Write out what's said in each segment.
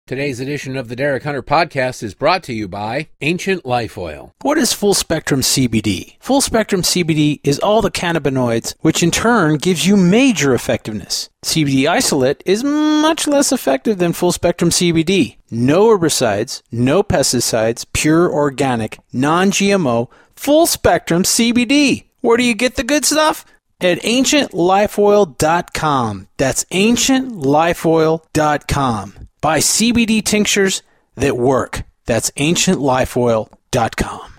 Today's edition of the Derek Hunter Podcast is brought to you by Ancient Life Oil. What is full spectrum CBD? Full spectrum CBD is all the cannabinoids, which in turn gives you major effectiveness. CBD isolate is much less effective than full spectrum CBD. No herbicides, no pesticides, pure organic, non-GMO, full spectrum CBD. Where do you get the good stuff? At ancientlifeoil.com. That's ancientlifeoil.com. Buy CBD tinctures that work. That's ancientlifeoil.com.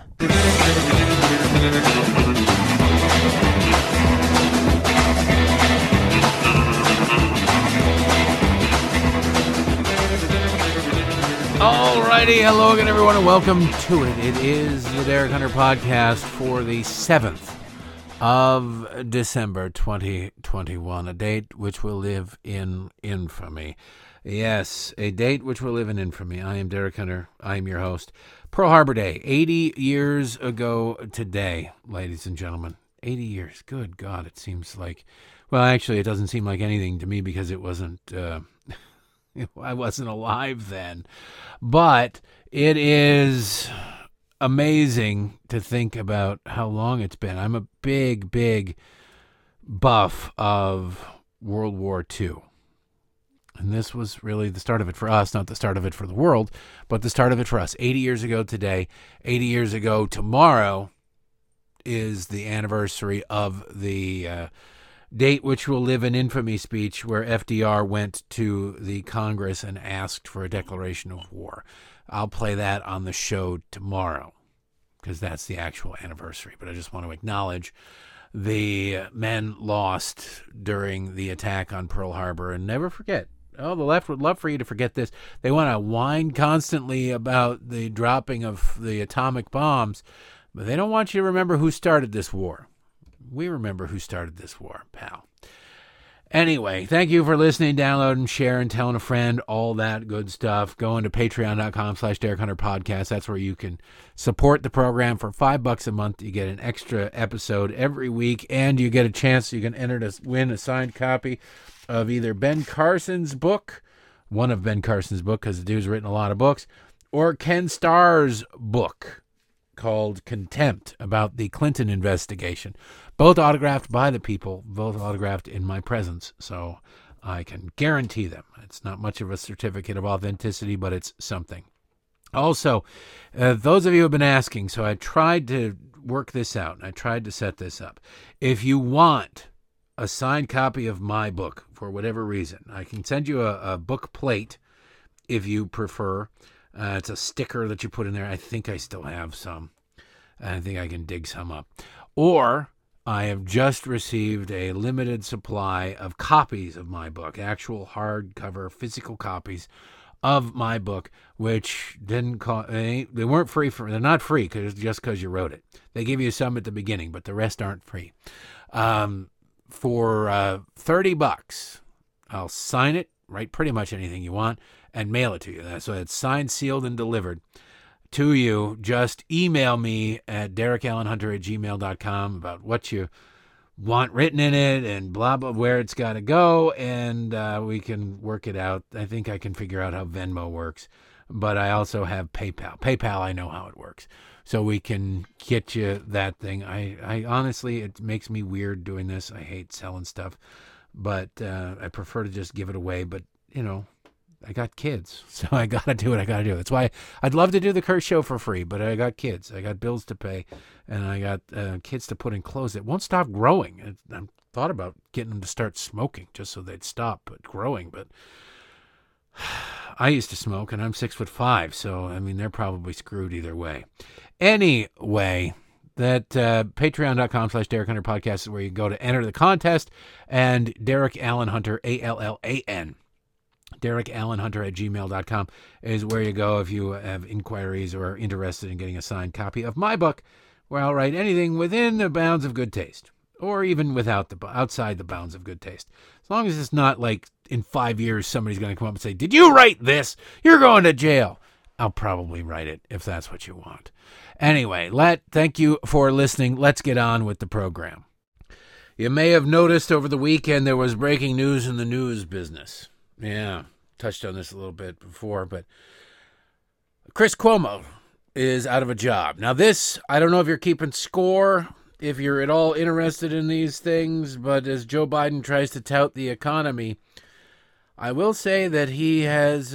Alrighty, hello again everyone and welcome to it. It is the Derek Hunter Podcast for the 7th of December 2021, a date which will live in infamy. Yes, a date which will live in infamy. I am Derek Hunter. I am your host. Pearl Harbor Day, 80 years ago today, ladies and gentlemen. 80 years. Good God, it seems like... Well, actually, it doesn't seem like anything to me because it wasn't... I wasn't alive then. But it is amazing to think about how long it's been. I'm a big buff of World War II. And this was really the start of it for us, not the start of it for the world, but the start of it for us. 80 years ago today, 80 years ago tomorrow is the anniversary of the date which will live in infamy speech where FDR went to the Congress and asked for a declaration of war. I'll play that on the show tomorrow because that's the actual anniversary. But I just want to acknowledge the men lost during the attack on Pearl Harbor and never forget. Oh, the left would love for you to forget this. They want to whine constantly about the dropping of the atomic bombs, but they don't want you to remember who started this war. We remember who started this war, pal. Anyway, thank you for listening, downloading, sharing, telling a friend, all that good stuff. Going to patreon.com/Derek Hunter Podcast. That's where you can support the program for $5 a month. You get an extra episode every week, and you get a chance. You can enter to win a signed copy of either Ben Carson's book, one of Ben Carson's book, because the dude's written a lot of books, or Ken Starr's book called Contempt about the Clinton investigation. Both autographed by the people, both autographed in my presence, so I can guarantee them. It's not much of a certificate of authenticity, but it's something. Also, those of you who have been asking, so I tried to work this out, and I tried to set this up. If you want a signed copy of my book, for whatever reason, I can send you a book plate if you prefer. It's a sticker that you put in there. I think I still have some. I think I can dig some up. Or I have just received a limited supply of copies of my book, actual hardcover physical copies of my book, which didn't cost, they weren't free they're not free just because you wrote it. They give you some at the beginning, but the rest aren't free. For $30, I'll sign it, write pretty much anything you want, and mail it to you. So it's signed, sealed, and delivered to you. Just email me at derekallenhunter@gmail.com about what you want written in it and blah, blah, where it's got to go, and we can work it out. I think I can figure out how Venmo works, but I also have PayPal. PayPal, I know how it works. So we can get you that thing. I honestly, it makes me weird doing this. I hate selling stuff, but I prefer to just give it away. But, you know, I got kids, so I got to do what I got to do. That's why I'd love to do the Curse Show for free, but I got kids. I got bills to pay, and I got kids to put in clothes that won't stop growing. I thought about getting them to start smoking just so they'd stop but growing, but I used to smoke, and I'm 6'5", so, I mean, they're probably screwed either way. Anyway, that patreon.com/Derek Hunter Podcast is where you go to enter the contest, and Derek Allen Hunter, ALLAN, DerekAllenHunter@gmail.com is where you go if you have inquiries or are interested in getting a signed copy of my book, where I'll write anything within the bounds of good taste, or even outside the bounds of good taste. As long as it's not like in 5 years somebody's going to come up and say, "Did you write this? You're going to jail." I'll probably write it if that's what you want. Anyway, thank you for listening. Let's get on with the program. You may have noticed over the weekend there was breaking news in the news business. Yeah, touched on this a little bit before, but Chris Cuomo is out of a job. Now this, I don't know if you're keeping score, if you're at all interested in these things, but as Joe Biden tries to tout the economy, I will say that he has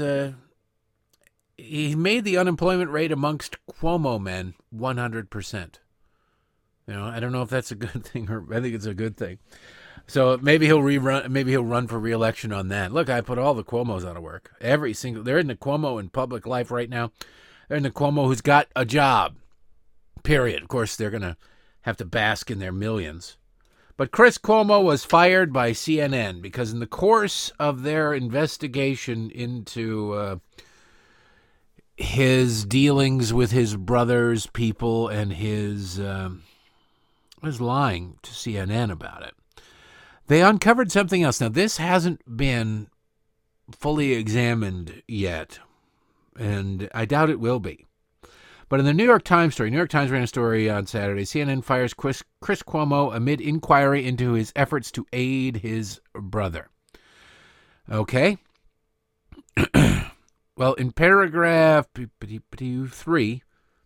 he made the unemployment rate amongst Cuomo men 100%. I don't know if that's a good thing, or I think it's a good thing. So maybe he'll run for re-election on that. Look, I put all the Cuomos out of work. They're in the Cuomo in public life right now. They're in the Cuomo who's got a job, period. Of course, they're going to have to bask in their millions. But Chris Cuomo was fired by CNN because in the course of their investigation into his dealings with his brother's people and his was lying to CNN about it, they uncovered something else. Now, this hasn't been fully examined yet, and I doubt it will be. But in the New York Times ran a story on Saturday. CNN fires Chris Cuomo amid inquiry into his efforts to aid his brother. Okay. Well, in paragraph 3,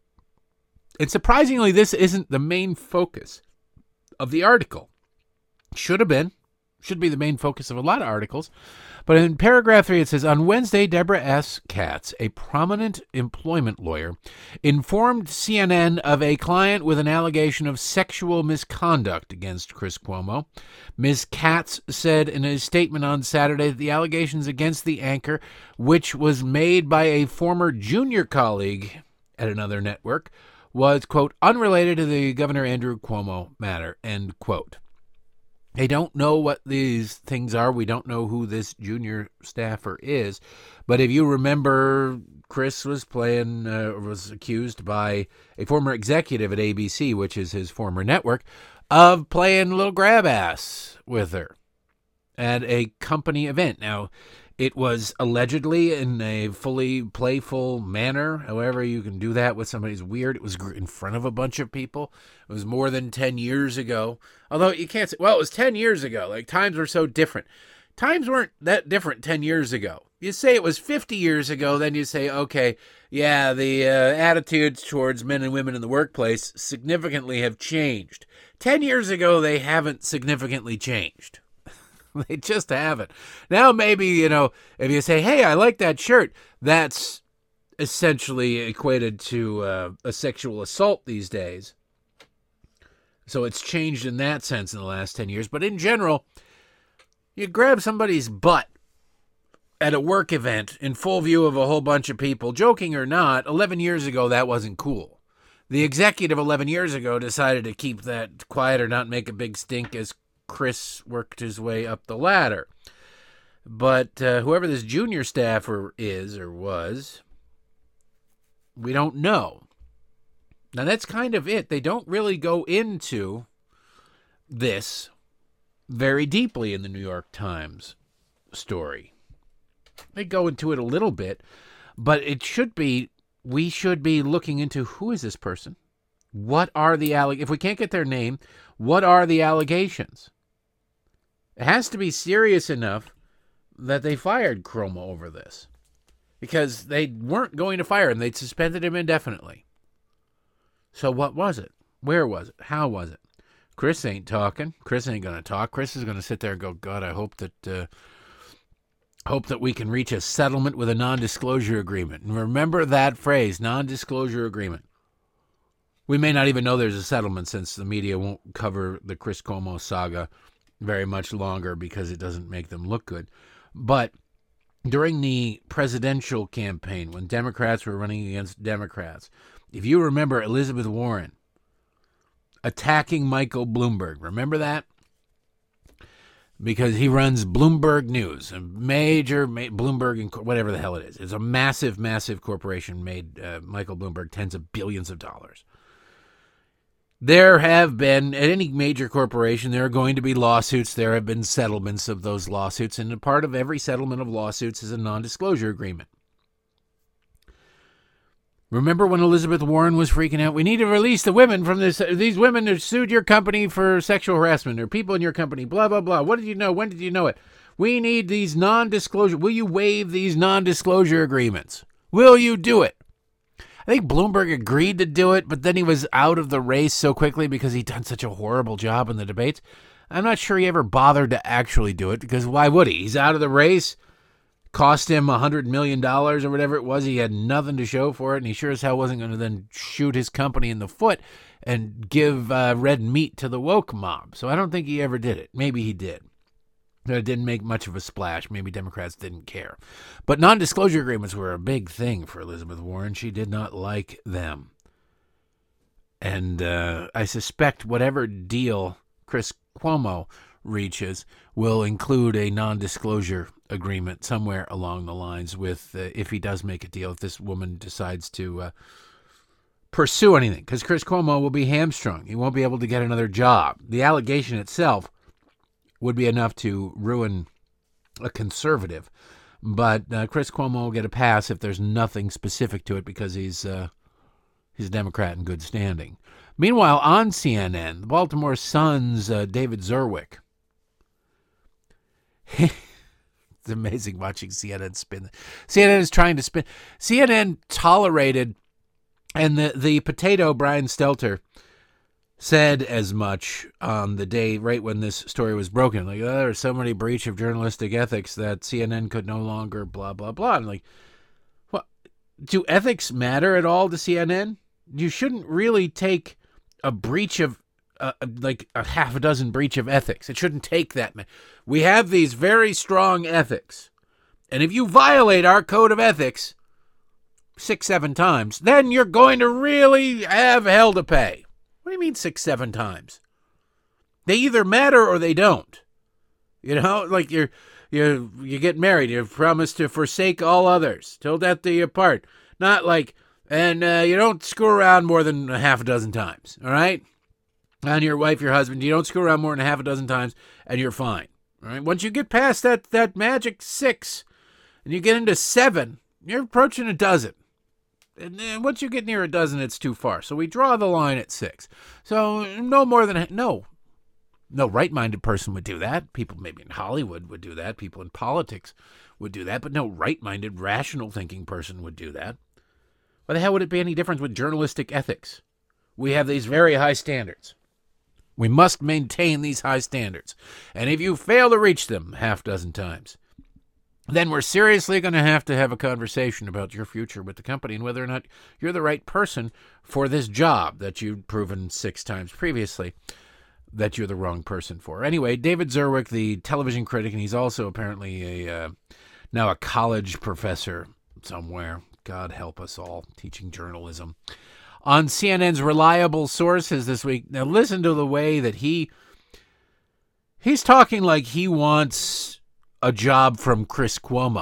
and surprisingly, this isn't the main focus of the article. Should be the main focus of a lot of articles. But in paragraph 3, it says, on Wednesday, Deborah S. Katz, a prominent employment lawyer, informed CNN of a client with an allegation of sexual misconduct against Chris Cuomo. Ms. Katz said in a statement on Saturday that the allegations against the anchor, which was made by a former junior colleague at another network, was, quote, unrelated to the Governor Andrew Cuomo matter, end quote. They don't know what these things are. We don't know who this junior staffer is. But if you remember, Chris was accused by a former executive at ABC, which is his former network, of playing a little grab ass with her at a company event. Now, it was allegedly in a fully playful manner. However, you can do that with somebody who's weird. It was in front of a bunch of people. It was more than 10 years ago. Although you can't say, well, it was 10 years ago. Like, times were so different. Times weren't that different 10 years ago. You say it was 50 years ago, then you say, okay, yeah, the attitudes towards men and women in the workplace significantly have changed. 10 years ago, they haven't significantly changed. They just haven't. Now maybe, if you say, hey, I like that shirt, that's essentially equated to a sexual assault these days. So it's changed in that sense in the last 10 years. But in general, you grab somebody's butt at a work event in full view of a whole bunch of people, joking or not, 11 years ago, that wasn't cool. The executive 11 years ago decided to keep that quiet or not make a big stink as Chris worked his way up the ladder. But whoever this junior staffer is or was, we don't know. Now, that's kind of it. They don't really go into this very deeply in the New York Times story. They go into it a little bit, but we should be looking into who is this person? What are the if we can't get their name, what are the allegations? It has to be serious enough that they fired Cuomo over this, because they weren't going to fire him. They'd suspended him indefinitely. So what was it? Where was it? How was it? Chris ain't talking. Chris ain't going to talk. Chris is going to sit there and go, God, I hope that we can reach a settlement with a non-disclosure agreement. And remember that phrase, non-disclosure agreement. We may not even know there's a settlement, since the media won't cover the Chris Cuomo saga very much longer because it doesn't make them look good. But during the presidential campaign, when Democrats were running against Democrats, if you remember Elizabeth Warren attacking Michael Bloomberg, remember that? Because he runs Bloomberg News, a major Bloomberg, whatever the hell it is. It's a massive, massive corporation, made Michael Bloomberg tens of billions of dollars. There have been, at any major corporation, there are going to be lawsuits. There have been settlements of those lawsuits, and a part of every settlement of lawsuits is a non-disclosure agreement. Remember when Elizabeth Warren was freaking out? We need to release the women from this. These women have sued your company for sexual harassment, or people in your company, blah, blah, blah. What did you know? When did you know it? We need these non-disclosure. Will you waive these non-disclosure agreements? Will you do it? I think Bloomberg agreed to do it, but then he was out of the race so quickly because he'd done such a horrible job in the debates. I'm not sure he ever bothered to actually do it, because why would he? He's out of the race. Cost him $100 million or whatever it was. He had nothing to show for it, and he sure as hell wasn't going to then shoot his company in the foot and give red meat to the woke mob. So I don't think he ever did it. Maybe he did. It didn't make much of a splash. Maybe Democrats didn't care. But non-disclosure agreements were a big thing for Elizabeth Warren. She did not like them. And I suspect whatever deal Chris Cuomo reaches will include a non-disclosure agreement somewhere along the lines with, if he does make a deal, if this woman decides to pursue anything. Because Chris Cuomo will be hamstrung. He won't be able to get another job. The allegation itself would be enough to ruin a conservative. But Chris Cuomo will get a pass if there's nothing specific to it, because he's a Democrat in good standing. Meanwhile, on CNN, the Baltimore Sun's David Zerwick. It's amazing watching CNN spin. CNN is trying to spin. CNN tolerated, and the potato Brian Stelter said as much on the day right when this story was broken. Like, oh, there's so many breach of journalistic ethics that CNN could no longer blah, blah, blah. And like, what? Do ethics matter at all to CNN? You shouldn't really take a breach of, like a half a dozen breach of ethics. It shouldn't take that. We have these very strong ethics. And if you violate our code of ethics 6-7 times, then you're going to really have hell to pay. What do you mean 6-7 times? They either matter or they don't. You know, like you get married, you promise to forsake all others till death do you part. Not like, and you don't screw around more than a half a dozen times, all right? And your wife, your husband, you don't screw around more than a half a dozen times, and you're fine, all right? Once you get past that magic 6, and you get into 7, you're approaching a dozen. And then once you get near a dozen, it's too far. So we draw the line at 6. So no more than no right-minded person would do that. People maybe in Hollywood would do that. People in politics would do that. But no right-minded, rational thinking person would do that. Why the hell would it be any different with journalistic ethics? We have these very high standards. We must maintain these high standards. And if you fail to reach them half dozen times, then we're seriously going to have a conversation about your future with the company and whether or not you're the right person for this job that you've proven 6 times previously that you're the wrong person for. Anyway, David Zerwick, the television critic, and he's also apparently now a college professor somewhere. God help us all, teaching journalism. On CNN's Reliable Sources this week, now listen to the way that he's talking like he wants a job from Chris Cuomo,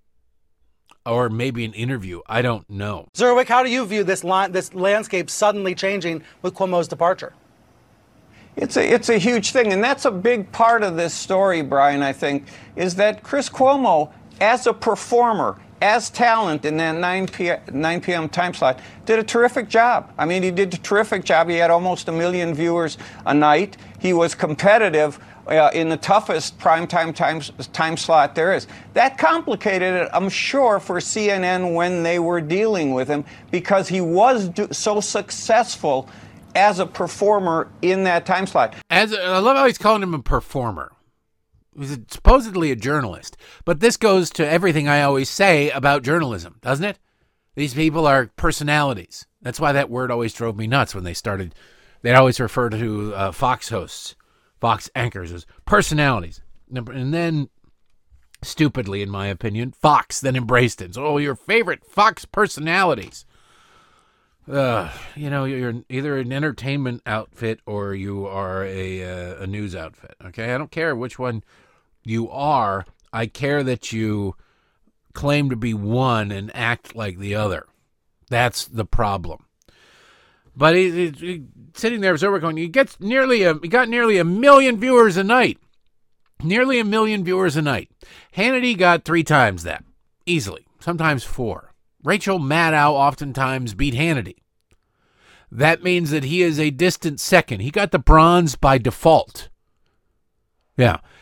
or maybe an interview. I don't know. Zerwick, how do you view this landscape suddenly changing with Cuomo's departure? It's a huge thing, and that's a big part of this story, Brian, I think, is that Chris Cuomo, as a performer, as talent in that 9 p.m. time slot, did a terrific job. I mean, he did a terrific job. He had almost 1 million viewers a night. He was competitive in the toughest primetime time slot there is. That complicated it, I'm sure, for CNN when they were dealing with him, because he was so successful as a performer in that time slot. I love how he's calling him a performer. He's supposedly a journalist. But this goes to everything I always say about journalism, doesn't it? These people are personalities. That's why that word always drove me nuts when they started. They'd always refer to Fox hosts, Fox anchors as personalities. And then, stupidly, in my opinion, Fox then embraced it. So, your favorite Fox personalities. You're either an entertainment outfit or you are a news outfit. Okay, I don't care which one you are. I care that you claim to be one and act like the other. That's the problem. But he's sitting there, going, he got nearly 1 million viewers a night. Nearly 1 million viewers a night. Hannity got 3 times that, easily, sometimes 4. Rachel Maddow oftentimes beat Hannity. That means that he is a distant second. He got the bronze by default. Yeah.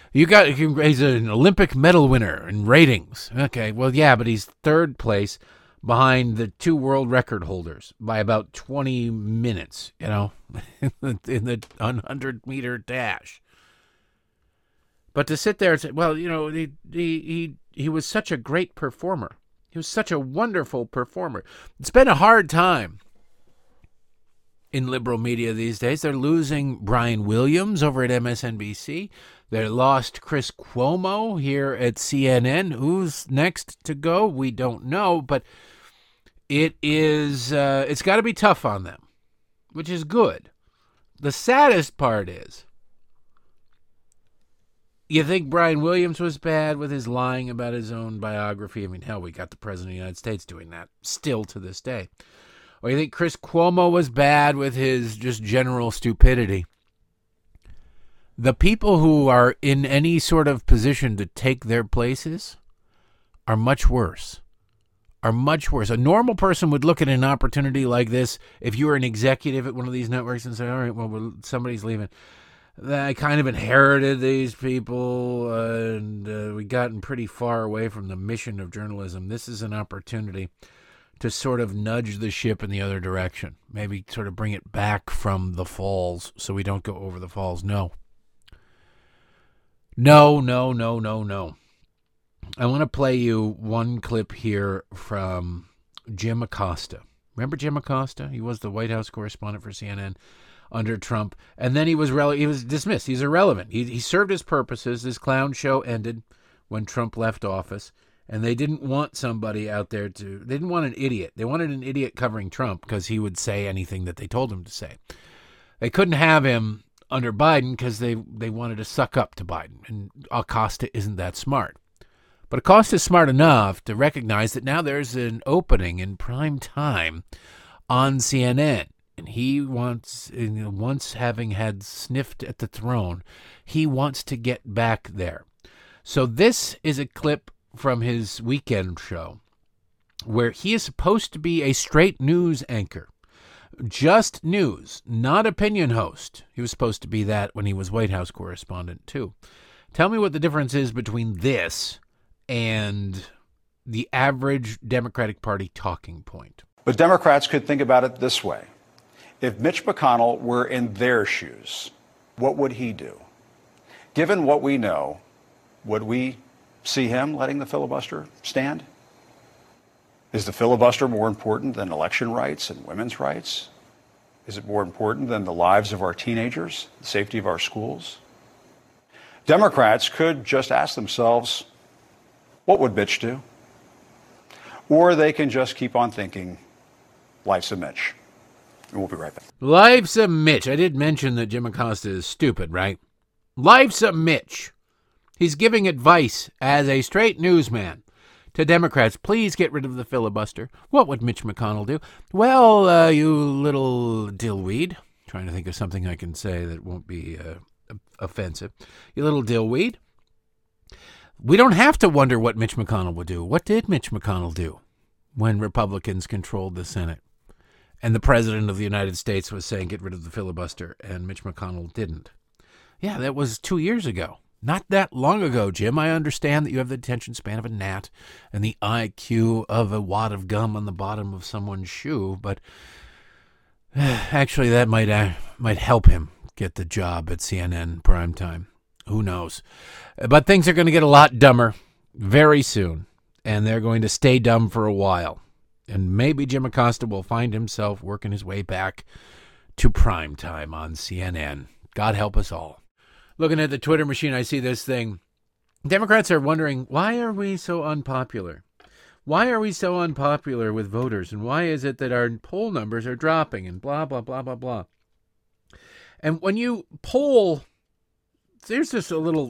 He's an Olympic medal winner in ratings. Okay, well, yeah, but he's third place behind the 2 world record holders by about 20 minutes, in the 100-meter dash. But to sit there and say, well, he was such a great performer. He was such a wonderful performer. It's been a hard time in liberal media these days. They're losing Brian Williams over at MSNBC. They lost Chris Cuomo here at CNN. Who's next to go? We don't know, but it's got to be tough on them, which is good. The saddest part is, you think Brian Williams was bad with his lying about his own biography? I mean, hell, we got the President of the United States doing that still to this day. Or you think Chris Cuomo was bad with his just general stupidity? The people who are in any sort of position to take their places are much worse. A normal person would look at an opportunity like this, if you were an executive at one of these networks, and say, all right, well, somebody's leaving. I kind of inherited these people, and we've gotten pretty far away from the mission of journalism. This is an opportunity to sort of nudge the ship in the other direction. Maybe sort of bring it back from the falls so we don't go over the falls. No. I want to play you one clip here from Jim Acosta. Remember Jim Acosta? He was the White House correspondent for CNN under Trump, and then he was dismissed. He's irrelevant. He served his purposes. This clown show ended when Trump left office, and they didn't want somebody out there they didn't want an idiot. They wanted an idiot covering Trump because he would say anything that they told him to say. They couldn't have him under Biden because they wanted to suck up to Biden, and Acosta isn't that smart. But Acosta is smart enough to recognize that now there's an opening in prime time on CNN. And he wants, once having had sniffed at the throne, he wants to get back there. So this is a clip from his weekend show where he is supposed to be a straight news anchor. Just news, not opinion host. He was supposed to be that when he was White House correspondent, too. Tell me what the difference is between this and the average Democratic Party talking point. But Democrats could think about it this way. If Mitch McConnell were in their shoes, what would he do? Given what we know, would we see him letting the filibuster stand? Is the filibuster more important than election rights and women's rights? Is it more important than the lives of our teenagers, the safety of our schools? Democrats could just ask themselves, what would Mitch do? Or they can just keep on thinking, life's a Mitch. And we'll be right back. Life's a Mitch. I did mention that Jim Acosta is stupid, right? Life's a Mitch. He's giving advice as a straight newsman to Democrats. Please get rid of the filibuster. What would Mitch McConnell do? Well, you little dillweed. Trying to think of something I can say that won't be offensive. You little dillweed. We don't have to wonder what Mitch McConnell would do. What did Mitch McConnell do when Republicans controlled the Senate? And the President of the United States was saying, get rid of the filibuster, and Mitch McConnell didn't. Yeah, that was 2 years ago. Not that long ago, Jim. I understand that you have the attention span of a gnat and the IQ of a wad of gum on the bottom of someone's shoe, but actually that might help him get the job at CNN primetime. Who knows? But things are going to get a lot dumber very soon, and they're going to stay dumb for a while. And maybe Jim Acosta will find himself working his way back to primetime on CNN. God help us all. Looking at the Twitter machine, I see this thing. Democrats are wondering, why are we so unpopular? Why are we so unpopular with voters? And why is it that our poll numbers are dropping and blah, blah, blah, blah, blah. And when you poll, there's just a little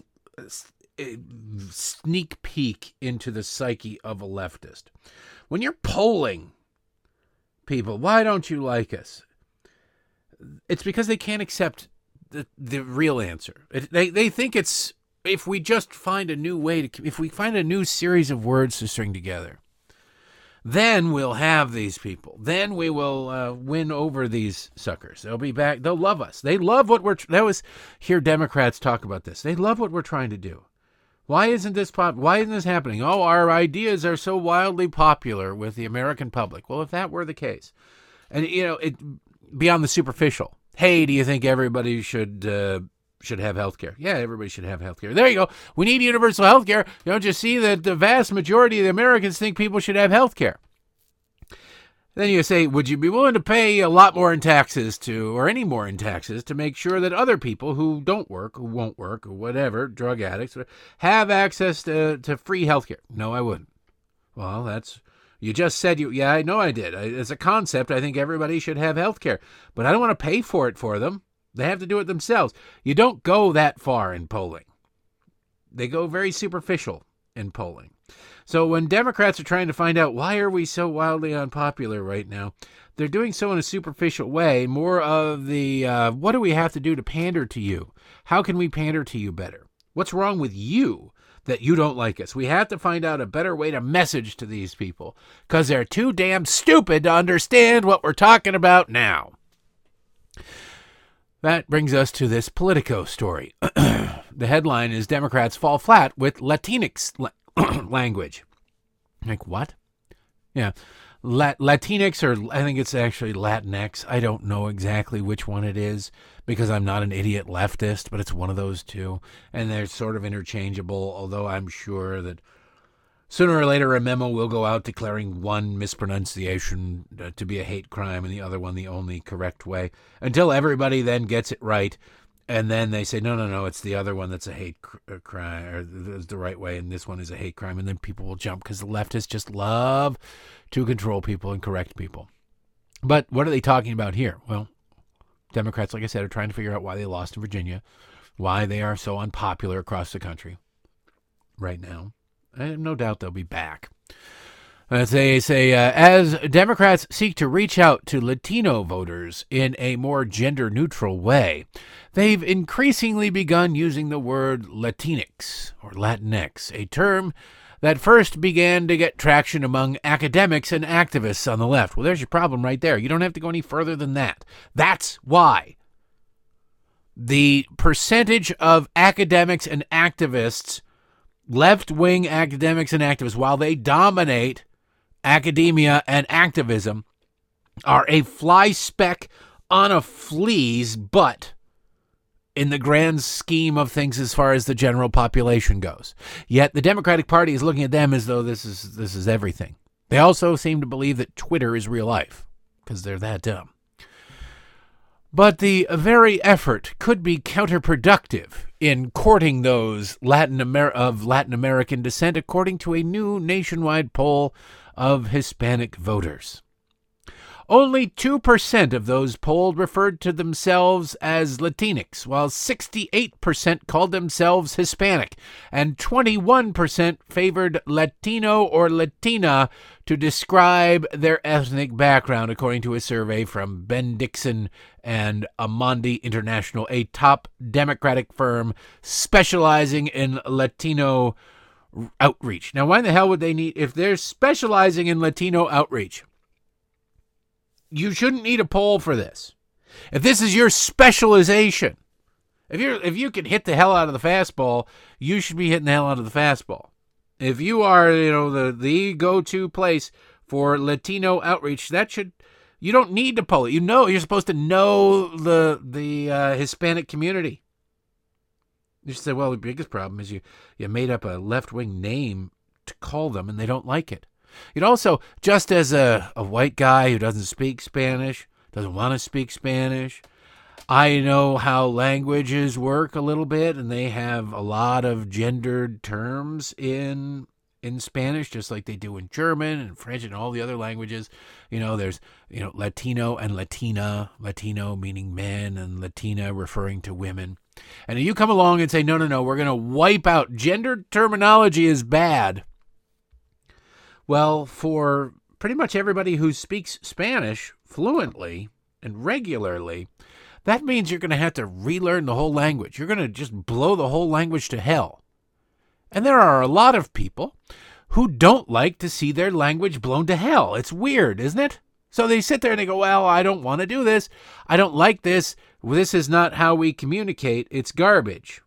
sneak peek into the psyche of a leftist. When you're polling people, why don't you like us? It's because they can't accept the real answer. They think it's, if we just find a new way to, if we find a new series of words to string together, then we'll have these people. Then we will win over these suckers. They'll be back. They'll love us. They love what hear Democrats talk about this. They love what we're trying to do. Why isn't this happening? Oh, our ideas are so wildly popular with the American public. Well, if that were the case, and beyond the superficial, hey, do you think everybody should have health care? Yeah, everybody should have health care. There you go. We need universal health care. Don't you see that the vast majority of the Americans think people should have health care? Then you say, would you be willing to pay a lot more in taxes or any more in taxes to make sure that other people who don't work, who won't work, or whatever, drug addicts, have access to free health care? No, I wouldn't. Well, you just said yeah, I know I did. As a concept, I think everybody should have health care, but I don't want to pay for it for them. They have to do it themselves. You don't go that far in polling. They go very superficial in polling. So when Democrats are trying to find out why are we so wildly unpopular right now, they're doing so in a superficial way, more of the what do we have to do to pander to you? How can we pander to you better? What's wrong with you that you don't like us? We have to find out a better way to message to these people because they're too damn stupid to understand what we're talking about now. That brings us to this Politico story. The headline is Democrats fall flat with Latinx language. Like what? Yeah. Latinx, or I think it's actually Latinx. I don't know exactly which one it is because I'm not an idiot leftist, but it's one of those two. And they're sort of interchangeable, although I'm sure that sooner or later a memo will go out declaring one mispronunciation to be a hate crime and the other one the only correct way, until everybody then gets it right. And then they say, no, it's the other one that's a hate crime, or the right way, and this one is a hate crime. And then people will jump because the leftists just love to control people and correct people. But what are they talking about here? Well, Democrats, like I said, are trying to figure out why they lost in Virginia, why they are so unpopular across the country right now. I have no doubt they'll be back. As they say, as Democrats seek to reach out to Latino voters in a more gender-neutral way, they've increasingly begun using the word Latinx, or Latinx, a term that first began to get traction among academics and activists on the left. Well, there's your problem right there. You don't have to go any further than that. That's why the percentage of academics and activists, left-wing academics and activists, while they dominate academia and activism, are a fly speck on a flea's butt in the grand scheme of things as far as the general population goes. Yet the Democratic Party is looking at them as though this is everything. They also seem to believe that Twitter is real life because they're that dumb. But the very effort could be counterproductive in courting those Latin American descent, according to a new nationwide poll of Hispanic voters. Only 2% of those polled referred to themselves as Latinx, while 68% called themselves Hispanic, and 21% favored Latino or Latina to describe their ethnic background, according to a survey from Ben Dixon and Amondi International, a top Democratic firm specializing in Latino outreach. Now, why the hell would they need, if they're specializing in Latino outreach, you shouldn't need a poll for this. If this is your specialization, if you can hit the hell out of the fastball, you should be hitting the hell out of the fastball. If you are, the go-to place for Latino outreach, you don't need to poll it. You're supposed to know the Hispanic community. You should say, well, the biggest problem is you made up a left-wing name to call them, and they don't like it. You'd also, just as a white guy who doesn't speak Spanish, doesn't want to speak Spanish, I know how languages work a little bit, and they have a lot of gendered terms in Spanish, just like they do in German and French and all the other languages. There's, Latino and Latina, Latino meaning men and Latina referring to women. And if you come along and say, no, we're going to wipe out, gendered terminology is bad. Well, for pretty much everybody who speaks Spanish fluently and regularly, that means you're going to have to relearn the whole language. You're going to just blow the whole language to hell. And there are a lot of people who don't like to see their language blown to hell. It's weird, isn't it? So they sit there and they go, well, I don't want to do this. I don't like this. This is not how we communicate. It's garbage.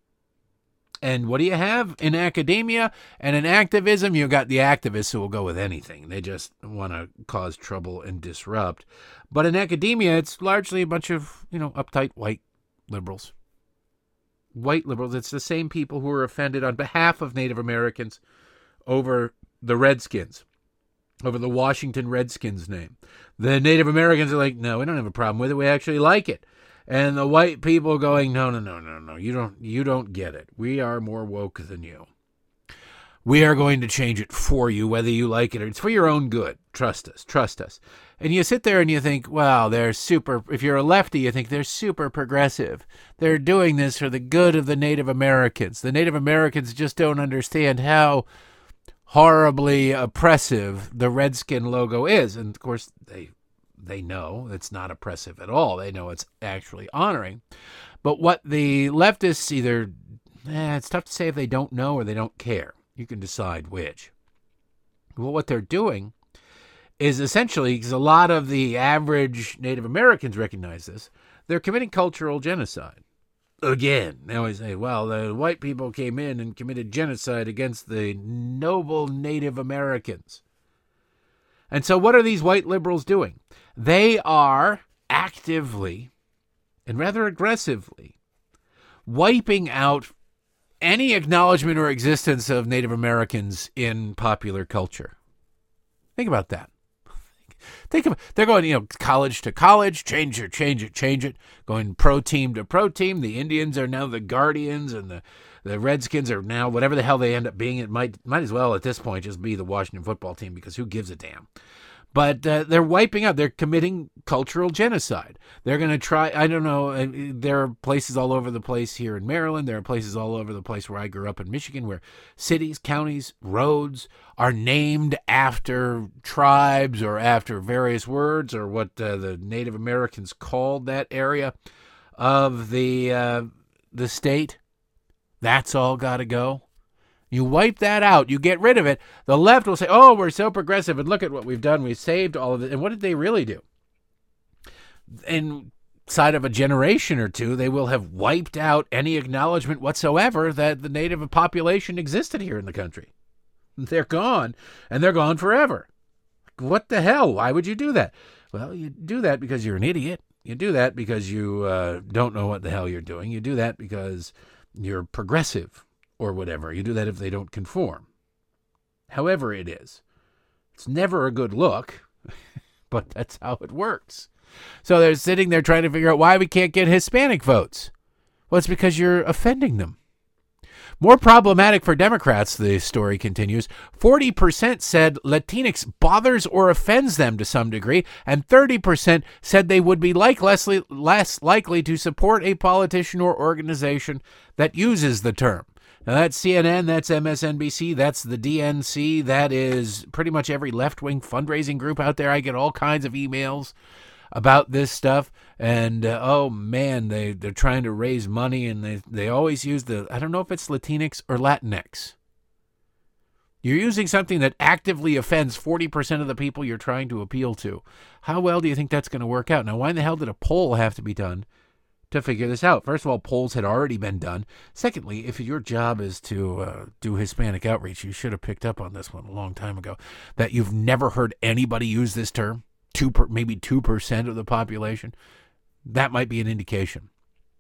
And what do you have in academia and in activism? You've got the activists who will go with anything. They just want to cause trouble and disrupt. But in academia, it's largely a bunch of, uptight white liberals. White liberals. It's the same people who are offended on behalf of Native Americans over the Redskins, over the Washington Redskins name. The Native Americans are like, no, we don't have a problem with it. We actually like it. And the white people going, no, you don't get it. We are more woke than you. We are going to change it for you, whether you like it or it's for your own good. Trust us. And you sit there and you think, wow, if you're a lefty, you think they're super progressive. They're doing this for the good of the Native Americans. The Native Americans just don't understand how horribly oppressive the Redskin logo is. And of course, they know it's not oppressive at all. They know it's actually honoring. But what the leftists it's tough to say if they don't know or they don't care. You can decide which. Well, what they're doing is essentially, because a lot of the average Native Americans recognize this, they're committing cultural genocide. Again, they always say, well, the white people came in and committed genocide against the noble Native Americans. And so what are these white liberals doing? They are actively and rather aggressively wiping out any acknowledgement or existence of Native Americans in popular culture. Think about that. They're going, college to college, change it, going pro team to pro team. The Indians are now the Guardians, and the Redskins are now whatever the hell they end up being. It might as well at this point just be the Washington football team, because who gives a damn? But they're wiping out. They're committing cultural genocide. They're going to try, I don't know, there are places all over the place here in Maryland. There are places all over the place where I grew up in Michigan where cities, counties, roads are named after tribes or after various words or what the Native Americans called that area of the state. That's all got to go. You wipe that out. You get rid of it. The left will say, oh, we're so progressive, and look at what we've done. We saved all of it. And what did they really do? Inside of a generation or two, they will have wiped out any acknowledgement whatsoever that the Native population existed here in the country. They're gone, and they're gone forever. What the hell? Why would you do that? Well, you do that because you're an idiot. You do that because you don't know what the hell you're doing. You do that because you're progressive. Or whatever. You do that if they don't conform. However it is. It's never a good look, but that's how it works. So they're sitting there trying to figure out why we can't get Hispanic votes. Well, it's because you're offending them. More problematic for Democrats, the story continues. 40% said Latinx bothers or offends them to some degree, and 30% said they would be less likely to support a politician or organization that uses the term. Now, that's CNN, that's MSNBC, that's the DNC, that is pretty much every left-wing fundraising group out there. I get all kinds of emails about this stuff, and oh man, they're trying to raise money, and they always use I don't know if it's Latinx or Latinx. You're using something that actively offends 40% of the people you're trying to appeal to. How well do you think that's going to work out? Now, why in the hell did a poll have to be done to figure this out? First of all, polls had already been done. Secondly, if your job is to do Hispanic outreach, you should have picked up on this one a long time ago, that you've never heard anybody use this term, maybe 2% of the population. That might be an indication.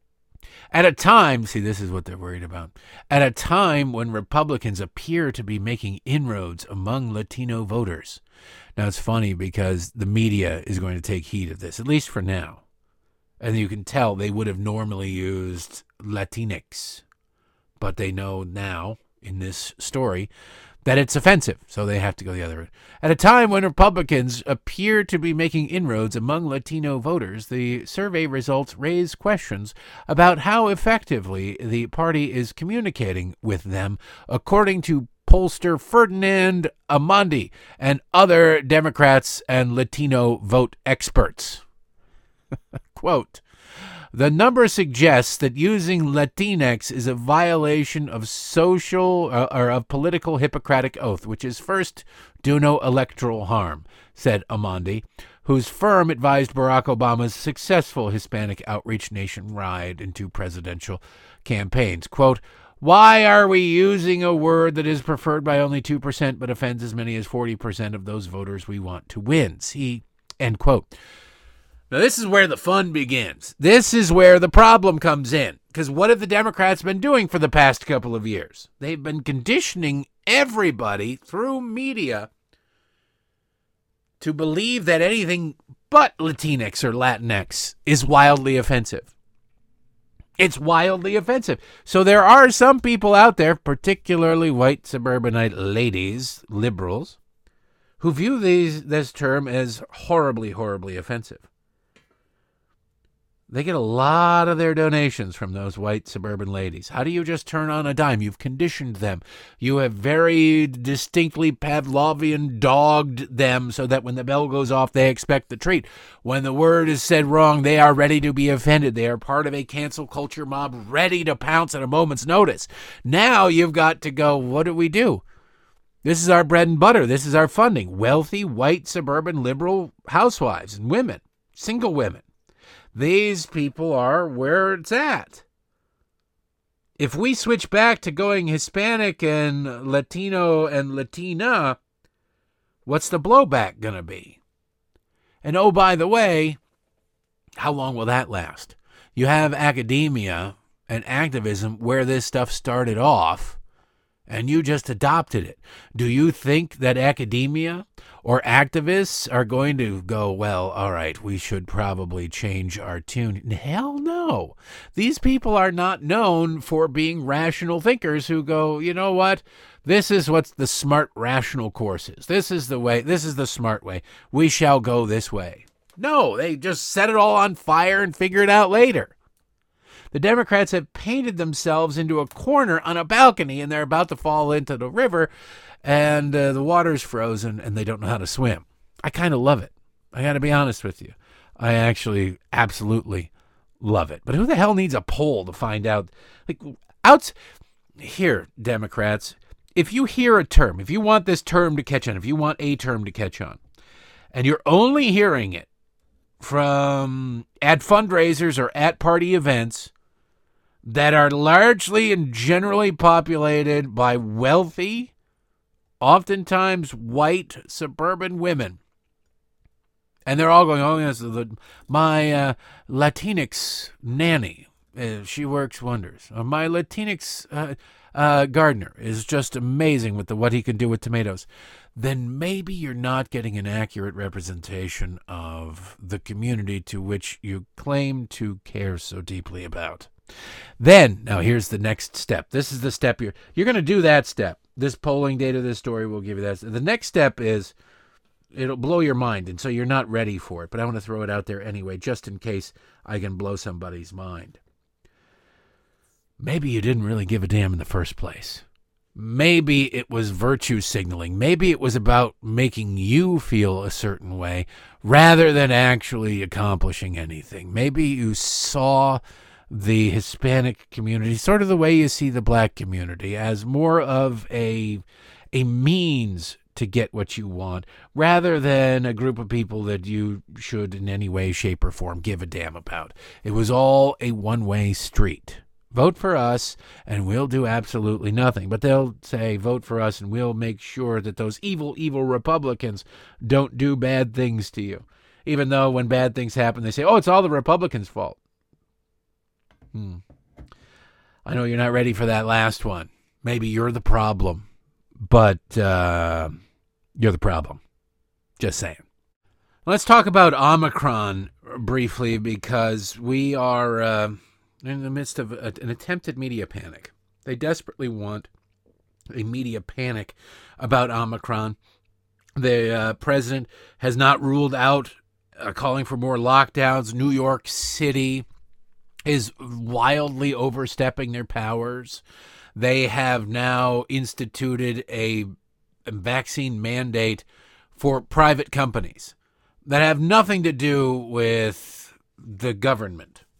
At a time, see, this is what they're worried about. At a time when Republicans appear to be making inroads among Latino voters. Now, it's funny because the media is going to take heed of this, at least for now. And you can tell they would have normally used Latinx, but they know now in this story that it's offensive, so they have to go the other way. At a time when Republicans appear to be making inroads among Latino voters, the survey results raise questions about how effectively the party is communicating with them, according to pollster Ferdinand Amandi and other Democrats and Latino vote experts. Quote, The number suggests that using Latinx is a violation of social or of political Hippocratic oath, which is first, do no electoral harm, said Amandi, whose firm advised Barack Obama's successful Hispanic outreach nationwide in 2 presidential campaigns. Quote, why are we using a word that is preferred by only 2% but offends as many as 40% of those voters we want to win? See, end quote. Now, this is where the fun begins. This is where the problem comes in. Because what have the Democrats been doing for the past couple of years? They've been conditioning everybody through media to believe that anything but Latinx or Latinx is wildly offensive. It's wildly offensive. So there are some people out there, particularly white suburbanite ladies, liberals, who view this term as horribly, horribly offensive. They get a lot of their donations from those white suburban ladies. How do you just turn on a dime? You've conditioned them. You have very distinctly Pavlovian dogged them so that when the bell goes off, they expect the treat. When the word is said wrong, they are ready to be offended. They are part of a cancel culture mob ready to pounce at a moment's notice. Now you've got to go, what do? This is our bread and butter. This is our funding. Wealthy, white, suburban, liberal housewives and women, single women. These people are where it's at. If we switch back to going Hispanic and Latino and Latina, what's the blowback going to be? And oh, by the way, how long will that last? You have academia and activism where this stuff started off, and you just adopted it. Do you think that academia or activists are going to go, well, all right, we should probably change our tune? Hell no. These people are not known for being rational thinkers who go, you know what? This is what the smart rational course is. This is the way. This is the smart way. We shall go this way. No, they just set it all on fire and figure it out later. The Democrats have painted themselves into a corner on a balcony, and they're about to fall into the river, and the water's frozen, and they don't know how to swim. I kind of love it. I got to be honest with you. I actually absolutely love it. But who the hell needs a poll to find out? Here, Democrats, if you hear a term, if you want this term to catch on, if you want a term to catch on, and you're only hearing it from at fundraisers or at party events that are largely and generally populated by wealthy, oftentimes white suburban women, and they're all going, oh, yes, my Latinx nanny, she works wonders. My Latinx gardener is just amazing with what he can do with tomatoes. Then maybe you're not getting an accurate representation of the community to which you claim to care so deeply about. Then, now here's the next step. This is the step you're going to do that step. This polling data, this story will give you that. The next step is, it'll blow your mind, and so you're not ready for it. But I want to throw it out there anyway, just in case I can blow somebody's mind. Maybe you didn't really give a damn in the first place. Maybe it was virtue signaling. Maybe it was about making you feel a certain way rather than actually accomplishing anything. Maybe you saw the Hispanic community, sort of the way you see the black community, as more of a means to get what you want, rather than a group of people that you should in any way, shape, or form give a damn about. It was all a one-way street. Vote for us, and we'll do absolutely nothing. But they'll say, vote for us, and we'll make sure that those evil, evil Republicans don't do bad things to you. Even though when bad things happen, they say, oh, it's all the Republicans' fault. I know you're not ready for that last one. Maybe you're the problem, but you're the problem. Just saying. Let's talk about Omicron briefly, because we are in the midst of an attempted media panic. They desperately want a media panic about Omicron. The president has not ruled out calling for more lockdowns. New York City is wildly overstepping their powers. They have now instituted a vaccine mandate for private companies that have nothing to do with the government.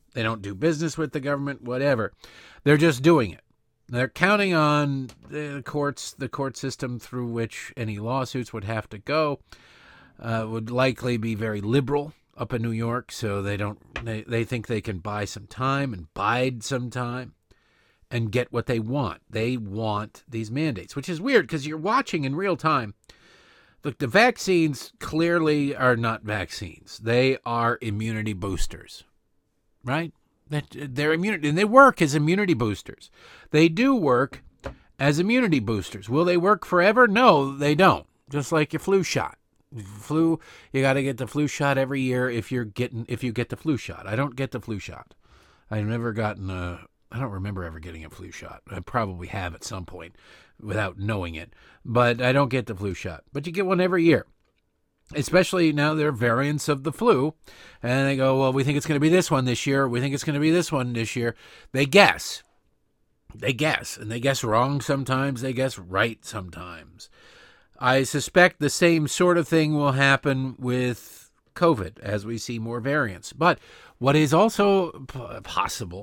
They don't do business with the government, whatever. They're just doing it. They're counting on the courts, the court system through which any lawsuits would have to go, would likely be very liberal up in New York, so they think they can buy some time and bide some time and get what they want. They want these mandates, which is weird because you're watching in real time. Look, the vaccines clearly are not vaccines. They are immunity boosters, right? They're immunity, and they work as immunity boosters. They do work as immunity boosters. Will they work forever? No, they don't. Just like your flu shot. You got to get the flu shot every year if you get the flu shot. I don't get the flu shot. I've never gotten I don't remember ever getting a flu shot. I probably have at some point without knowing it, but I don't get the flu shot. But you get one every year. Especially now there are variants of the flu, and they go, well, we think it's going to be this one this year. We think it's going to be this one this year. They guess, and they guess wrong sometimes. They guess right sometimes. I suspect the same sort of thing will happen with COVID as we see more variants. But what is also possible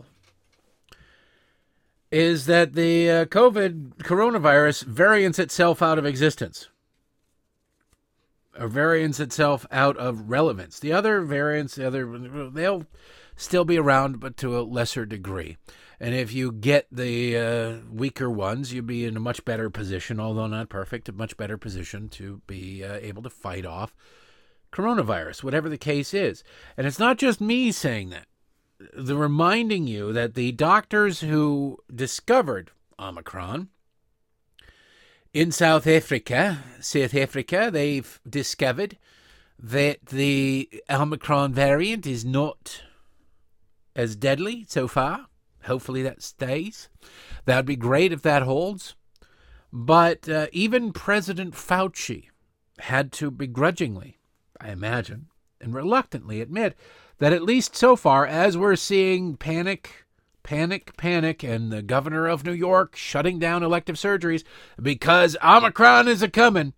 is that the coronavirus variants itself out of existence. Or variants itself out of relevance. The other variants, they'll still be around, but to a lesser degree. And if you get the weaker ones, you'll be in a much better position, although not perfect, a much better position to be able to fight off coronavirus, whatever the case is. And it's not just me saying that. They're reminding you that the doctors who discovered Omicron in South Africa, they've discovered that the Omicron variant is not as deadly so far. Hopefully that stays. That would be great if that holds. But even President Fauci had to begrudgingly, I imagine, and reluctantly admit that at least so far, as we're seeing panic, and the governor of New York shutting down elective surgeries because Omicron is a-coming,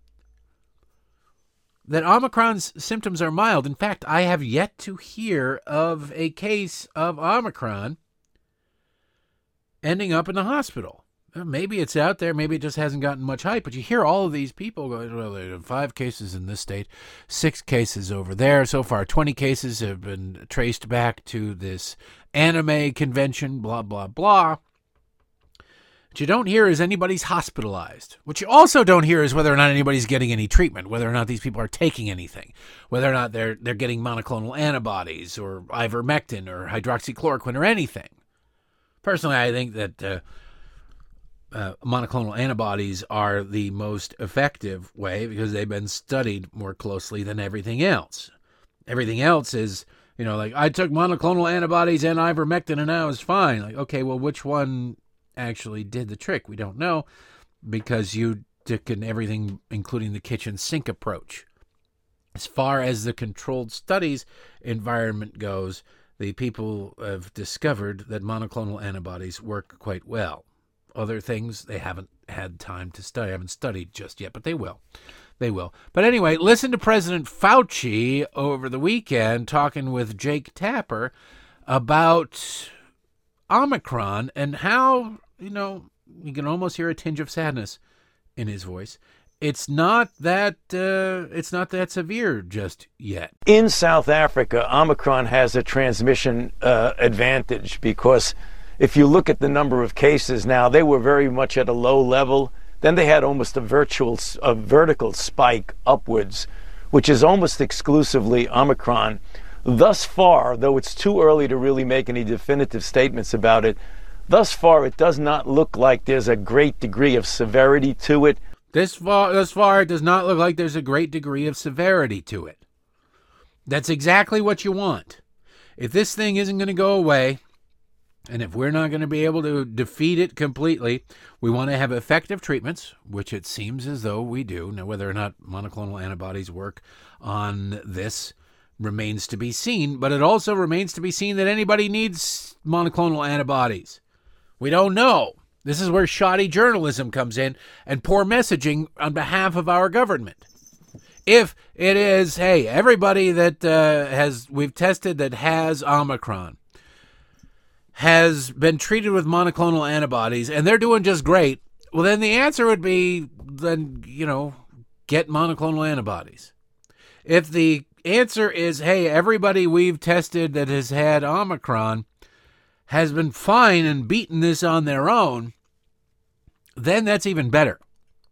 that Omicron's symptoms are mild. In fact, I have yet to hear of a case of Omicron ending up in the hospital. Maybe it's out there. Maybe it just hasn't gotten much hype. But you hear all of these people going, well, there are 5 cases in this state, 6 cases over there. So far, 20 cases have been traced back to this anime convention, blah, blah, blah. What you don't hear is anybody's hospitalized. What you also don't hear is whether or not anybody's getting any treatment, whether or not these people are taking anything, whether or not they're getting monoclonal antibodies or ivermectin or hydroxychloroquine or anything. Personally, I think that monoclonal antibodies are the most effective way because they've been studied more closely than everything else. Everything else is, like I took monoclonal antibodies and ivermectin and I was fine. Like, okay, well, which one actually did the trick? We don't know because you took in everything, including the kitchen sink approach. As far as the controlled studies environment goes, the people have discovered that monoclonal antibodies work quite well. Other things they haven't had time to study. I haven't studied just yet, but they will. They will. But anyway, listen to President Fauci over the weekend talking with Jake Tapper about Omicron and how, you can almost hear a tinge of sadness in his voice. It's not that severe just yet. In South Africa, Omicron has a transmission advantage because if you look at the number of cases now, they were very much at a low level. Then they had almost a vertical spike upwards, which is almost exclusively Omicron. Thus far, though it's too early to really make any definitive statements about it, thus far it does not look like there's a great degree of severity to it. Thus far, it does not look like there's a great degree of severity to it. That's exactly what you want. If this thing isn't going to go away, and if we're not going to be able to defeat it completely, we want to have effective treatments, which it seems as though we do. Now, whether or not monoclonal antibodies work on this remains to be seen, but it also remains to be seen that anybody needs monoclonal antibodies. We don't know. This is where shoddy journalism comes in and poor messaging on behalf of our government. If it is, hey, everybody that we've tested that has Omicron, has been treated with monoclonal antibodies and they're doing just great, well, then the answer would be, then, get monoclonal antibodies. If the answer is, hey, everybody we've tested that has had Omicron has been fine and beaten this on their own, then that's even better.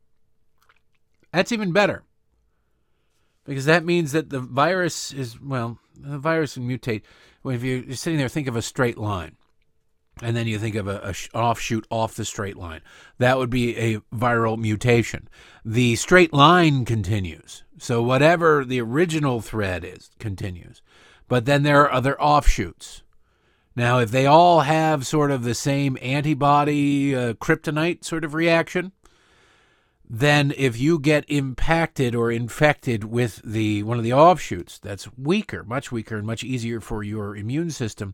That's even better. Because that means that the virus the virus can mutate. Well, if you're sitting there, think of a straight line. And then you think of an offshoot off the straight line. That would be a viral mutation. The straight line continues. So whatever the original thread is continues. But then there are other offshoots. Now, if they all have sort of the same antibody kryptonite sort of reaction, then if you get impacted or infected with one of the offshoots, that's weaker, much weaker, and much easier for your immune system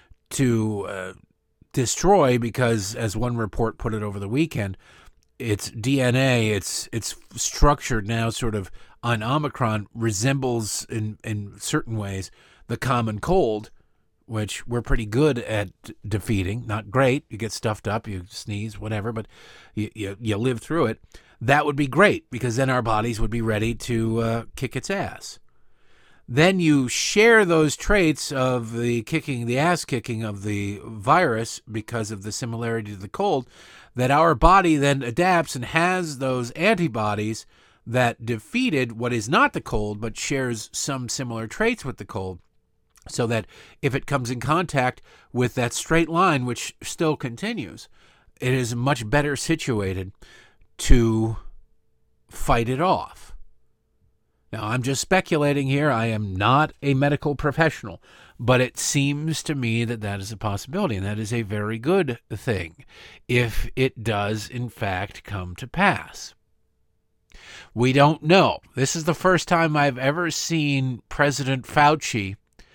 to destroy, because, as one report put it over the weekend, its DNA, it's structured now sort of on Omicron, resembles in certain ways the common cold, which we're pretty good at defeating. Not great. You get stuffed up, you sneeze, whatever, but you live through it. That would be great, because then our bodies would be ready to kick its ass. Then you share those traits of the ass kicking of the virus because of the similarity to the cold, that our body then adapts and has those antibodies that defeated what is not the cold but shares some similar traits with the cold, so that if it comes in contact with that straight line, which still continues, it is much better situated to fight it off. Now, I'm just speculating here. I am not a medical professional, but it seems to me that that is a possibility, and that is a very good thing if it does, in fact, come to pass. We don't know. This is the first time I've ever seen President Fauci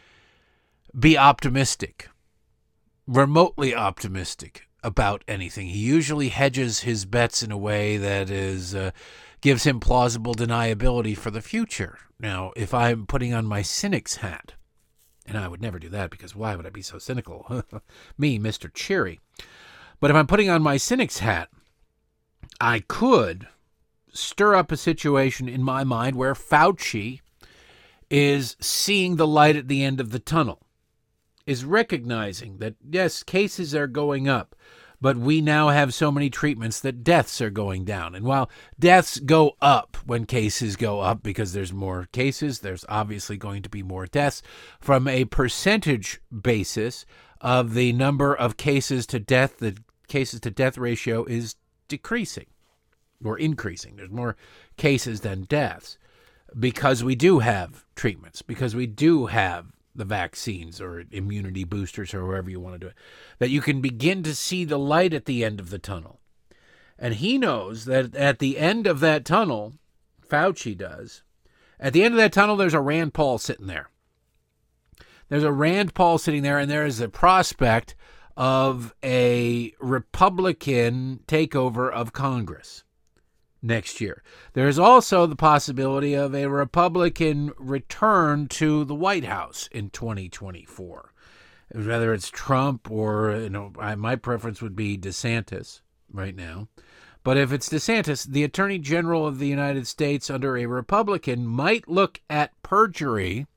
be optimistic, remotely optimistic about anything. He usually hedges his bets in a way that gives him plausible deniability for the future. Now, if I'm putting on my cynic's hat, and I would never do that, because why would I be so cynical? Me, Mr. Cheery. But if I'm putting on my cynic's hat, I could stir up a situation in my mind where Fauci is seeing the light at the end of the tunnel, is recognizing that, yes, cases are going up, but we now have so many treatments that deaths are going down. And while deaths go up when cases go up, because there's more cases, there's obviously going to be more deaths. From a percentage basis of the number of cases to death, the cases to death ratio is decreasing or increasing. There's more cases than deaths because we do have treatments, because we do have the vaccines or immunity boosters or however you want to do it, that you can begin to see the light at the end of the tunnel. And he knows that at the end of that tunnel, Fauci does, at the end of that tunnel, there's a Rand Paul sitting there. There's a Rand Paul sitting there, and there is a prospect of a Republican takeover of Congress next year. There is also the possibility of a Republican return to the White House in 2024. Whether it's Trump or, my preference would be DeSantis right now. But if it's DeSantis, the Attorney General of the United States under a Republican might look at perjury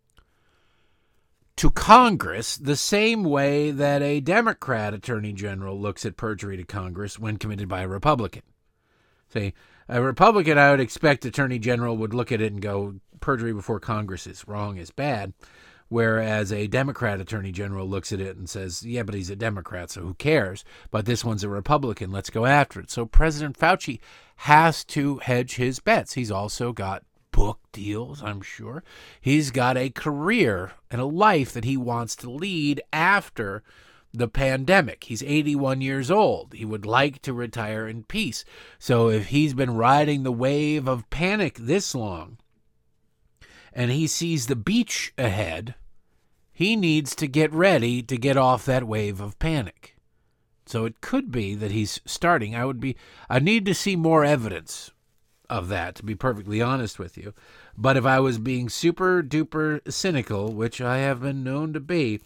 to Congress the same way that a Democrat Attorney General looks at perjury to Congress when committed by a Republican. Say, a Republican, I would expect Attorney General would look at it and go, perjury before Congress is wrong, is bad. Whereas a Democrat Attorney General looks at it and says, yeah, but he's a Democrat, so who cares? But this one's a Republican, let's go after it. So President Fauci has to hedge his bets. He's also got book deals, I'm sure. He's got a career and a life that he wants to lead after the pandemic. He's 81 years old. He would like to retire in peace. So if he's been riding the wave of panic this long and he sees the beach ahead, he needs to get ready to get off that wave of panic. So it could be that he's starting. I need to see more evidence of that, to be perfectly honest with you. But if I was being super duper cynical, which I have been known to be,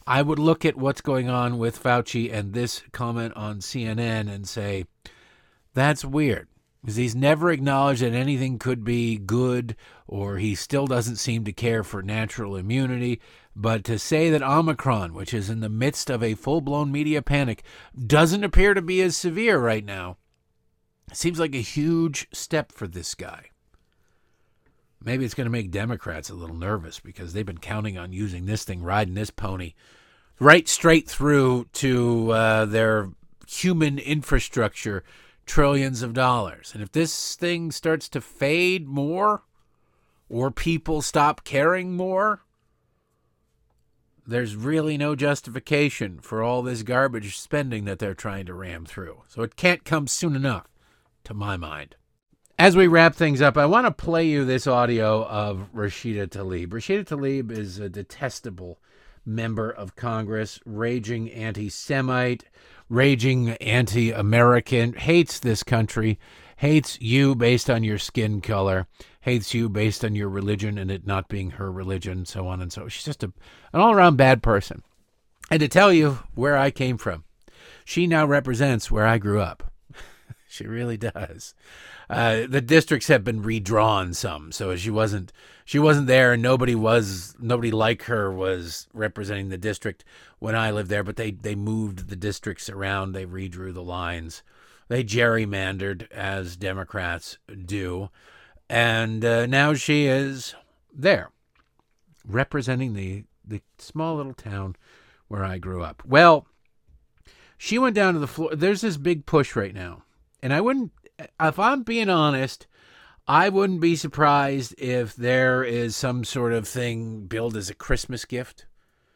I would look at what's going on with Fauci and this comment on CNN and say, that's weird, because he's never acknowledged that anything could be good, or he still doesn't seem to care for natural immunity. But to say that Omicron, which is in the midst of a full-blown media panic, doesn't appear to be as severe right now, seems like a huge step for this guy. Maybe it's going to make Democrats a little nervous, because they've been counting on using this thing, riding this pony, right straight through to their human infrastructure, trillions of dollars. And if this thing starts to fade more, or people stop caring more, there's really no justification for all this garbage spending that they're trying to ram through. So it can't come soon enough, to my mind. As we wrap things up, I want to play you this audio of Rashida Tlaib. Rashida Tlaib is a detestable member of Congress, raging anti-Semite, raging anti-American, hates this country, hates you based on your skin color, hates you based on your religion and it not being her religion, so on and so on. She's just an all-around bad person. And to tell you where I came from, she now represents where I grew up. She really does. The districts have been redrawn some, so she wasn't there, and nobody like her was representing the district when I lived there. But they moved the districts around, they redrew the lines, they gerrymandered as Democrats do, and now she is there, representing the small little town where I grew up. Well, she went down to the floor. There's this big push right now. And if I'm being honest, I wouldn't be surprised if there is some sort of thing billed as a Christmas gift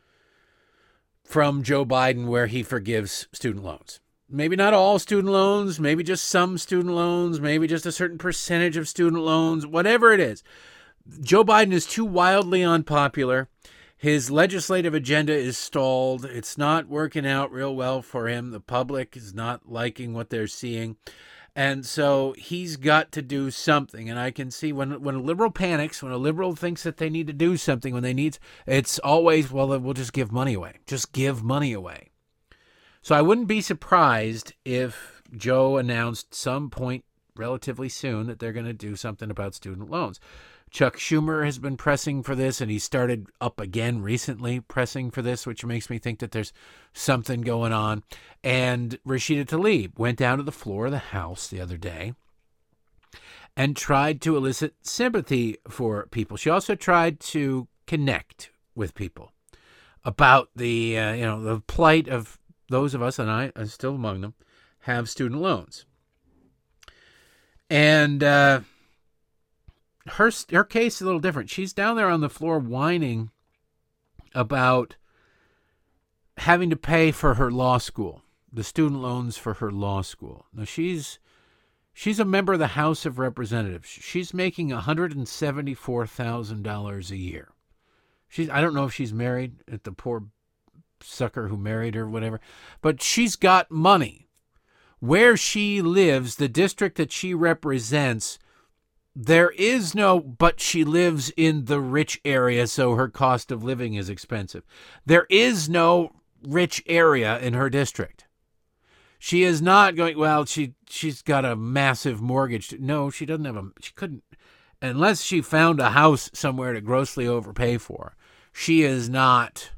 from Joe Biden where he forgives student loans. Maybe not all student loans, maybe just some student loans, maybe just a certain percentage of student loans, whatever it is. Joe Biden is too wildly unpopular. His legislative agenda is stalled. It's not working out real well for him. The public is not liking what they're seeing. And so he's got to do something. And I can see when a liberal panics, when a liberal thinks that they need to do something, it's always, well, we'll just give money away. Just give money away. So I wouldn't be surprised if Joe announced some point relatively soon that they're going to do something about student loans. Chuck Schumer has been pressing for this, and he started up again recently pressing for this, which makes me think that there's something going on. And Rashida Tlaib went down to the floor of the House the other day and tried to elicit sympathy for people. She also tried to connect with people about the plight of those of us, and I am still among them, have student loans. And her case is a little different. She's down there on the floor whining about having to pay for her law school, the student loans for her law school. Now, she's a member of the House of Representatives. She's making $174,000 a year. I don't know if she's married, at the poor sucker who married her, whatever, but she's got money. Where she lives, the district that she represents, there is but she lives in the rich area, so her cost of living is expensive. There is no rich area in her district. She is not going, well, she's got a massive mortgage. No, she doesn't she couldn't, unless she found a house somewhere to grossly overpay for. She is not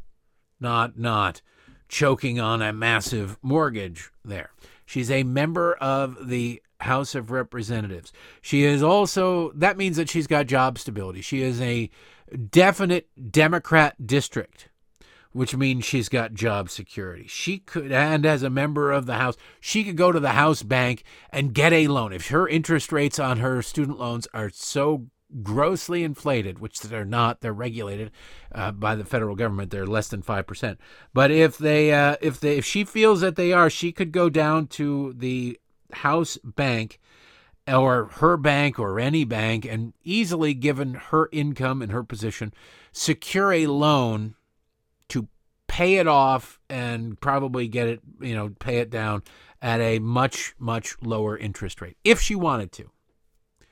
choking on a massive mortgage there. She's a member of the House of Representatives. She is also, that means that she's got job stability. She is a definite Democrat district, which means she's got job security. She could, and as a member of the House, she could go to the House bank and get a loan. If her interest rates on her student loans are so grossly inflated, which they're not, they're regulated by the federal government, they're less than 5%. But if she feels that they are, she could go down to the House bank or her bank or any bank and easily, given her income and her position, secure a loan to pay it off and probably get it, pay it down at a much, much lower interest rate if she wanted to.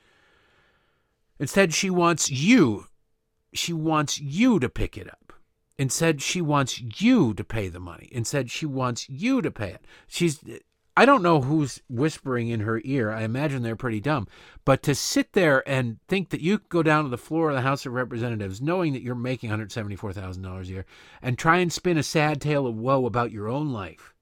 Instead, she wants you to pick it up. Instead, she wants you to pay the money. Instead, she wants you to pay it. I don't know who's whispering in her ear. I imagine they're pretty dumb. But to sit there and think that you could go down to the floor of the House of Representatives knowing that you're making $174,000 a year and try and spin a sad tale of woe about your own life.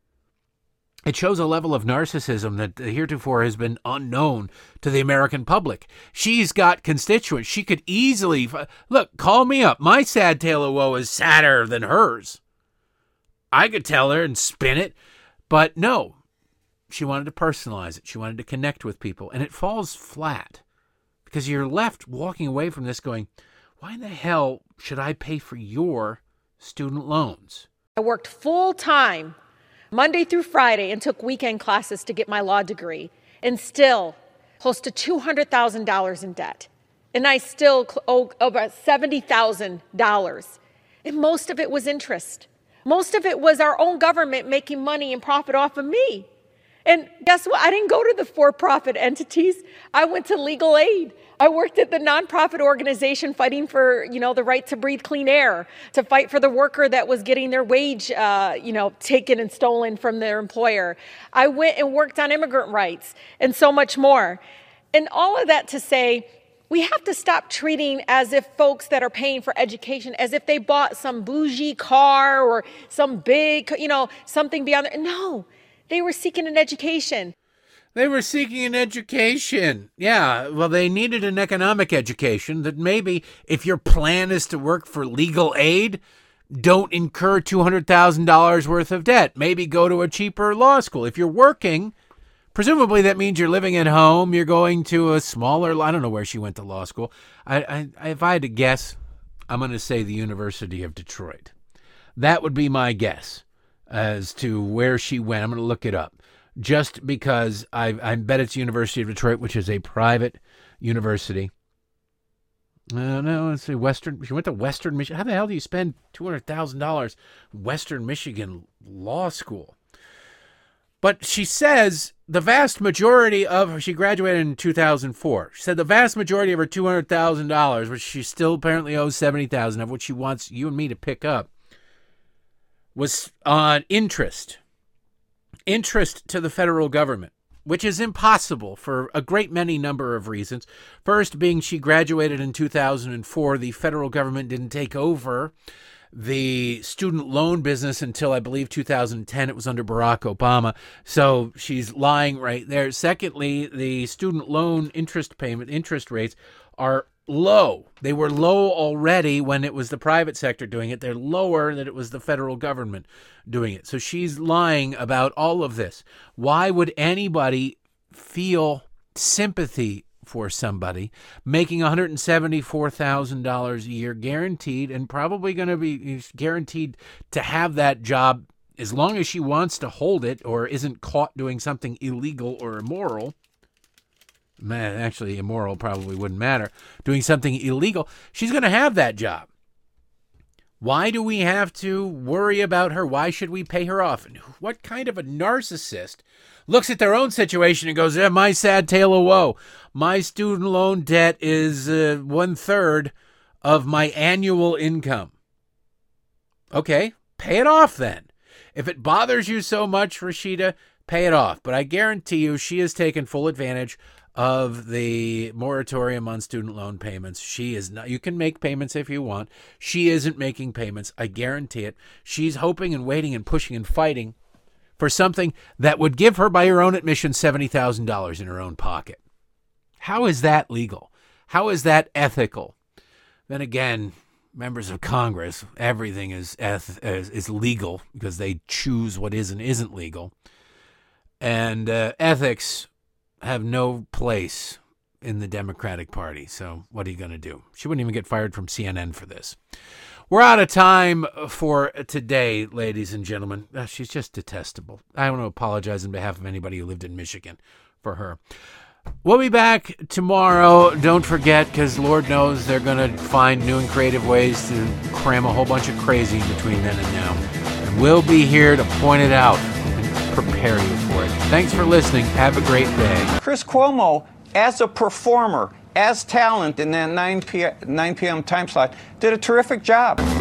It shows a level of narcissism that heretofore has been unknown to the American public. She's got constituents. She could easily, look, call me up. My sad tale of woe is sadder than hers. I could tell her and spin it, but no. She wanted to personalize it. She wanted to connect with people, and it falls flat because you're left walking away from this going, why in the hell should I pay for your student loans? I worked full time Monday through Friday and took weekend classes to get my law degree, and still close to $200,000 in debt. And I still owe about $70,000. And most of it was interest. Most of it was our own government making money and profit off of me. And guess what? I didn't go to the for-profit entities. I went to legal aid. I worked at the nonprofit organization fighting for, the right to breathe clean air, to fight for the worker that was getting their wage, taken and stolen from their employer. I went and worked on immigrant rights and so much more. And all of that to say, we have to stop treating as if folks that are paying for education, as if they bought some bougie car or some big, something beyond that. No, they were seeking an education. They were seeking an education. Yeah, well, they needed an economic education that maybe if your plan is to work for legal aid, don't incur $200,000 worth of debt. Maybe go to a cheaper law school. If you're working, presumably that means you're living at home, you're going to a smaller, I don't know where she went to law school. If I had to guess, I'm going to say the University of Detroit. That would be my guess as to where she went. I'm going to look it up. Just because I bet it's University of Detroit, which is a private university. No, let's see, she went to Western Michigan. How the hell do you spend $200,000 Western Michigan Law School? But she says the vast majority of she graduated in 2004. She said the vast majority of her $200,000, which she still apparently owes $70,000 of, which she wants you and me to pick up, was on interest to the federal government, which is impossible for a great many number of reasons. First being she graduated in 2004. The federal government didn't take over the student loan business until, I believe, 2010. It was under Barack Obama. So she's lying right there. Secondly, the student loan interest rates are low. They were low already when it was the private sector doing it. They're lower than it was the federal government doing it. So she's lying about all of this. Why would anybody feel sympathy for somebody making $174,000 a year guaranteed, and probably going to be guaranteed to have that job as long as she wants to hold it or isn't caught doing something illegal or immoral? Actually, immoral probably wouldn't matter. Doing something illegal, she's going to have that job. Why do we have to worry about her? Why should we pay her off? And what kind of a narcissist looks at their own situation and goes, my sad tale of woe. My student loan debt is 1/3 of my annual income. Okay, pay it off then. If it bothers you so much, Rashida, pay it off. But I guarantee you she has taken full advantage of the moratorium on student loan payments. She is not. You can make payments if you want. She isn't making payments. I guarantee it. She's hoping and waiting and pushing and fighting for something that would give her, by her own admission, $70,000 in her own pocket. How is that legal? How is that ethical? Then again, members of Congress, everything is legal because they choose what is and isn't legal. And ethics have no place in the Democratic Party. So what are you going to do? She wouldn't even get fired from CNN for this. We're out of time for today, ladies and gentlemen. She's just detestable. I want to apologize on behalf of anybody who lived in Michigan for her. We'll be back tomorrow. Don't forget, because Lord knows they're going to find new and creative ways to cram a whole bunch of crazy in between then and now. And we'll be here to point it out and prepare you for it. Thanks for listening. Have a great day. Chris Cuomo, as a performer, as talent in that 9 p.m. time slot, did a terrific job.